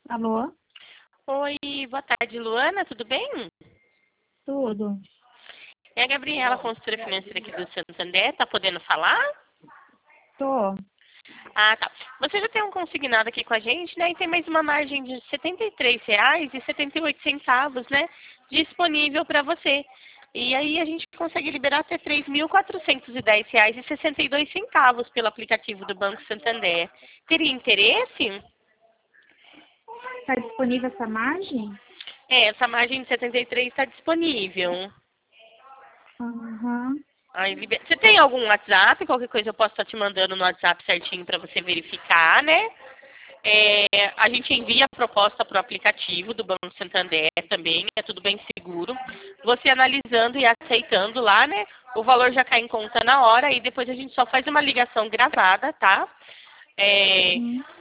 Alô? Oi, boa tarde, Luana, tudo bem? Tudo. É a Gabriela, consultora financeira aqui do Santander, tá podendo falar? Tô. Ah, tá. Você já tem um consignado aqui com a gente, né? E tem mais uma margem de R$ 73,78, né? Disponível para você. E aí a gente consegue liberar até R$ 3.410,62 pelo aplicativo do Banco Santander. Teria interesse? Tá disponível essa margem? Essa margem de 73 está disponível. Aham. Você tem algum WhatsApp? Qualquer coisa eu posso estar te mandando no WhatsApp certinho para você verificar, né? A gente envia a proposta para o aplicativo do Banco Santander também, é tudo bem seguro. Você analisando e aceitando lá, né? O valor já cai em conta na hora e depois a gente só faz uma ligação gravada, tá? Uhum.